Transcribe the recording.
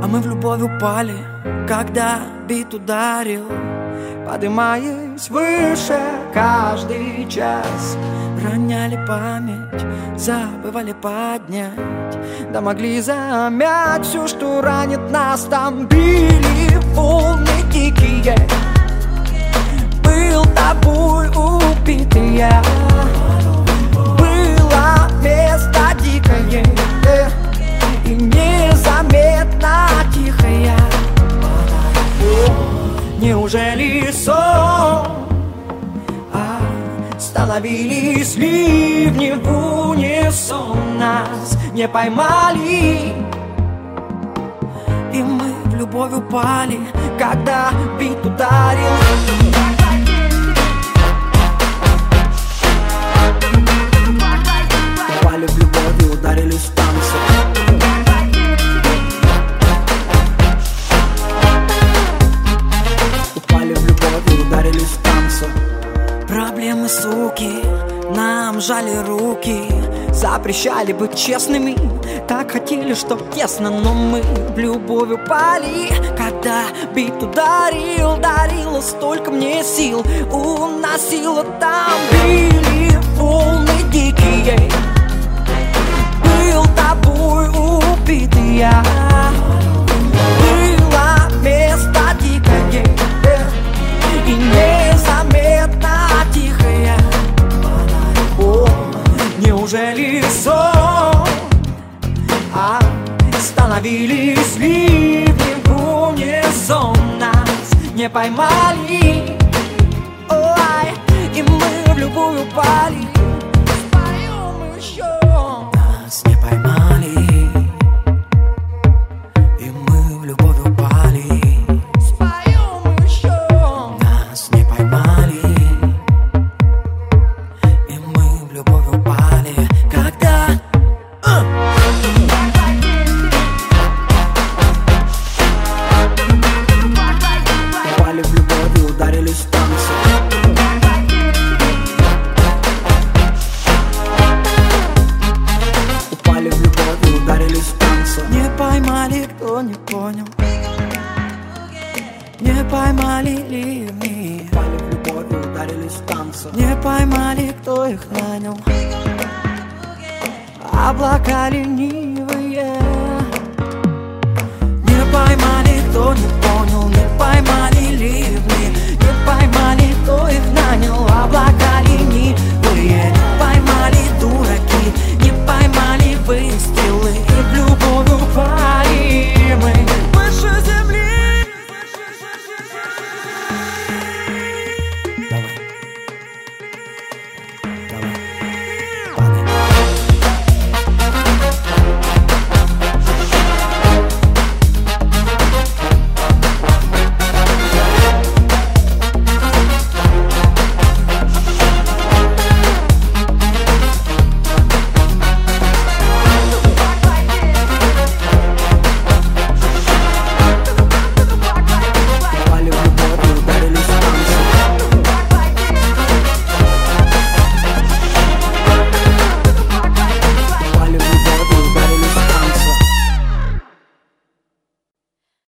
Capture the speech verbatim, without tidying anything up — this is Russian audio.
мы в любовь упали, когда бит ударил, подымаясь выше каждый час. Роняли память, забывали поднять, да могли замять все, что ранит нас. Там били волны дикие, был тобой убитый я. Было место дикое и незаметно тихое. Неужели сон? А становились ливни в унисон, нас не поймали, и мы в любовь упали, когда бит ударил. Упали в любовь и ударились в танцы. Упали в любовь и ударились в танцы. Проблемы, суки, нам жали руки, запрещали быть честными, так хотели, чтоб тесно, но мы в любовь упали, когда бит ударил, дарило столько мне сил, уносило. Там били волны дикие, был тобой убитый я. Было место дикое и незаметно тихое. О, неужели сон? А становились ливни в унисон, нас не поймали. Ой, и мы в любовь упали. Споем еще. Нас не поймали, и мы в любовь упали. Споем еще. Нас не поймали, и мы в любовь упали. Когда uh! упали в любовь и ударились в танцы. Упали в любовь и ударились в танцы. Не поймали, кто не понял, не поймали ливни. Упали в любовь и ударились в танцы. Не поймали, кто их нанял. Облака ленивые